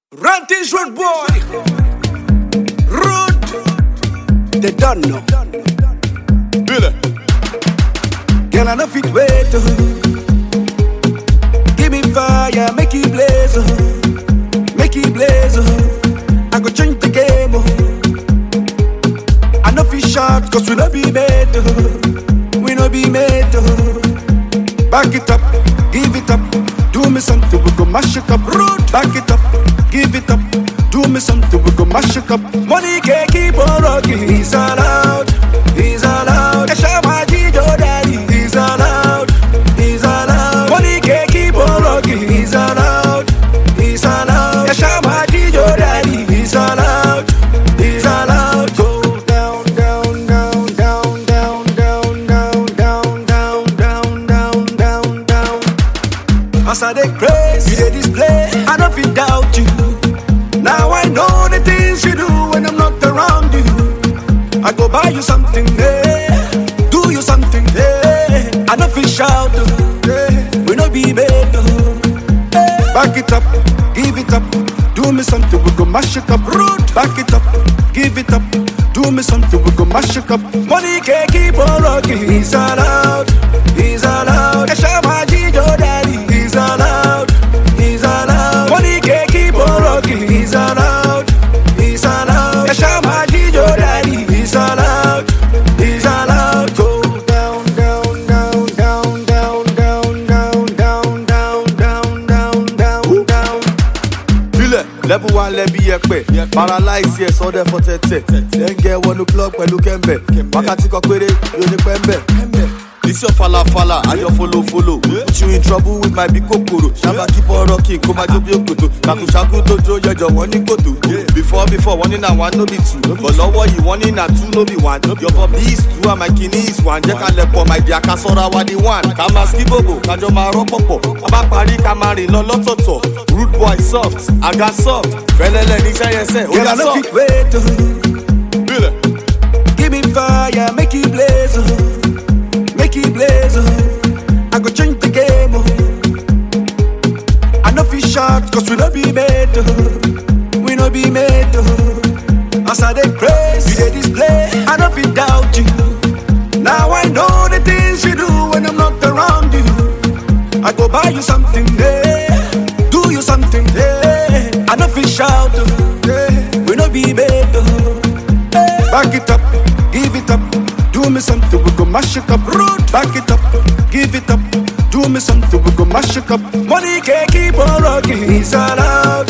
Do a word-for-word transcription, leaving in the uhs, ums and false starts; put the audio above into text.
Rantis Road Boy, Road, they don't know. Billy, Girl, I no fit wait. uh. Give me fire, make it blaze, uh. make it blaze. uh. I go change the game. uh. I no fit shout, cause we no be made. uh. We no be made. uh. Back it up, give it up. Do me something, we go mash it up. Road, back it up. Give it up, do me something, we go mash it up. Money can't keep on rocking. He's allowed, he's allowed. Shama Jijo Daddy, he's allowed, he's allowed. Money can't keep on rocking. He's allowed, he's allowed. Shama Jijo Daddy, he's allowed, he's allowed. Go down, down, down, down, down, down, down, down, down, down, down, down, down. As I dey crazy, you dey display. I don't feel doubt you. Now I know the things you do when I'm not around you. I go buy you something, eh? Do you something, eh? I don't feel shout, eh? We no be made, eh? Back it up, give it up. Do me something, we go mash it up. Road, back it up, give it up. Do me something, we go mash it up. Money can't keep on rocking. He's allowed, he's allowed. Shama Jijo Daddy, he's allowed, he's allowed. Money can't keep on rocking. He's allowed, he's allowed. Shama Jijo Daddy, he's allowed, he's allowed. Go down, down, down, down, down, down, down, down, down, down, down, down, down. Billy, level one, level yepe. Paralyze yes, all there for tete. Then get one o'clock when you can be. Wakati kokwere, you ni pembe. This your fala fala, I your follow follow. Put you in trouble with my big kokoro. Shaba keep on rocking, come at your koto. Kaku shaku dojo, you just one go to. Before before one in a one no be two. But lower you one in a two no be one. Your bobby is two and my kidney is one. Jack and lepo my dear kasora wadi one. Kama skibobo, kajo maro popo. Aba pari kamari no lototo. Rude boy soft, I got soft. Felele ni say say, oh Girl, I yeah no fit soft. wait. uh. Billy, Give me fire, make it blaze, uh. make it blaze. uh. I go change the game. uh. I no fit shout, cause we no be made. uh. We no be made. uh. As I dey praise, you dey display. I no fit doubt you. Now I know the things you do when I'm not around you. I go buy you something, eh? Do you something, eh? I no fit shout, uh. we no be made. uh. Back it up, give it up. Do me something, we go mash it up. Road, back it up, give it up. Do me something, we go mash it up. Money can't keep on rocking. He's allowed,